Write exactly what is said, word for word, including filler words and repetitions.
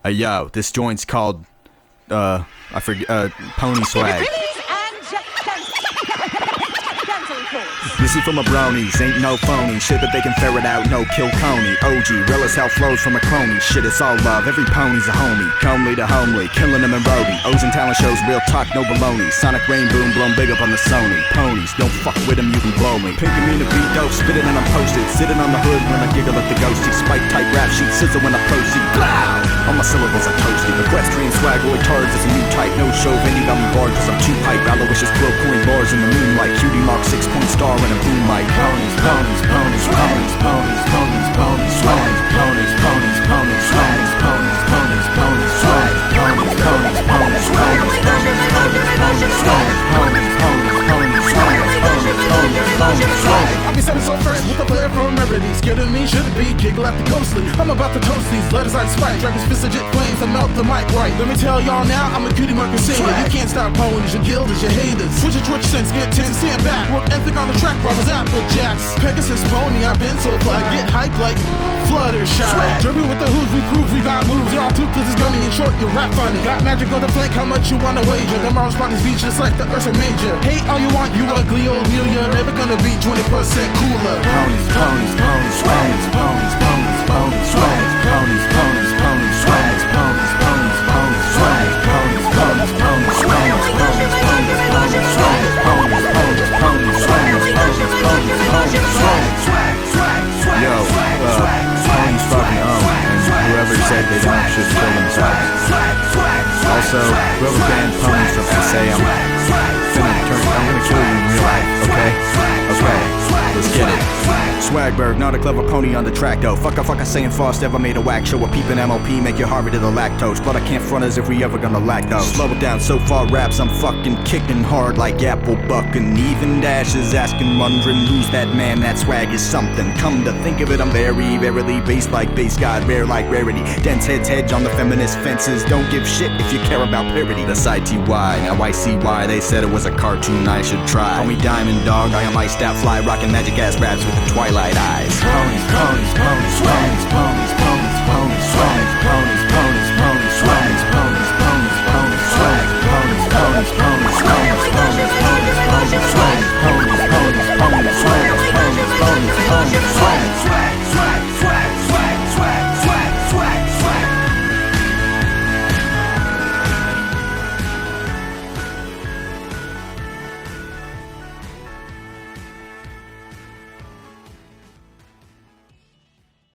Hey yo, this joint's called, uh, I forget, uh, Pony Swag. This is from a bronies, ain't no phony. Shit that they can ferret out, no kill Coney. O G, real as hell flows from a crony. Shit, it's all love, every pony's a homie. Comely to homely, killing them in roadie. O's and talent shows, real talk, no baloney. Sonic rain boom, blown big up on the Sony. Ponies, don't fuck with them, you can blow me. Pink and mean to beat dope, spit it and I'm posted. Sitting on the hood when I giggle at the ghosty. Spike type rap sheet, sizzle when I proceed. Blow! All my syllables are toasty. Equestrian swagoid tards is a new type. No show, any I'm barred cause I'm too hype. Aloysius blow coin bars in the moonlight. Cutie mark six point star and a boom mic. Ponies, ponies, ponies, ponies, ponies, ponies, ponies, swag. Ponies, ponies, ponies, swag. Ponies, ponies, ponies, swag. Ponies, ponies, ponies, swag. Ponies, ponies, ponies, swag. Ponies, ponies, ponies, swag. Ponies, ponies, ponies, swag. I'll be seven so first with a player from Remedy. Scared of me, should it be? Giggle at the ghostly. I'm about to toast these letters like spike. Dragon's fist of jet flames, I melt the mic right. Let me tell y'all now, I'm a cutie mark crusader. You can't stop ponies, your guilders, your haters. Switch your twitch sense, get ten, stand back. Work ethic on the track, brothers, Apple Jacks. Pegasus pony, I've been so fly. Get hype like Fluttershy. Dripping with the hooves, we prove we got moves. Y'all too, cause it's gummy and short, you rap funny. Got magic on the flank, how much you wanna wager? Tomorrow's party's beach just like the Ursa Major. Hate all you want, you ugly old mule. You're never gonna be twenty percent cooler. Ponies, ponies, ponies, swags. Ponies, ponies, ponies, swags. Ponies, ponies, ponies, swags. Ponies, ponies, ponies, swags. Ponies, ponies, ponies, swags. Ponies, ponies, ponies, swags. Ponies, ponies, ponies, swags. Ponies, ponies, ponies, swags. Yo, uh, ponies fucking own, and whoever said they don't should kill themselves. Also, whoever banned ponies from to say I'm finna turn, I'm gonna kill you in real life, okay? Okay, let's get it. Swagberg, not a clever pony on the track though. Fuck a fuck a saying fast, ever made a whack show. A peepin' M L P, make you Harvey to the lactose. But I can't front as if we ever gonna lack those. Slow it down, so far raps, I'm fucking kicking hard like apple buck. And even dashes asking, wondering who's that man, that swag is something. Come to think of it, I'm very, verily based like base god, rare like rarity. Dense heads hedge on the feminist fences. Don't give shit if you care about parody. That's I T Y, now I see why they said it was a cartoon I should try. Call me Diamond Dog, I am iced out fly, rocking magic ass raps with the twilight eyes. Ponies, ponies, ponies, swags, ponies.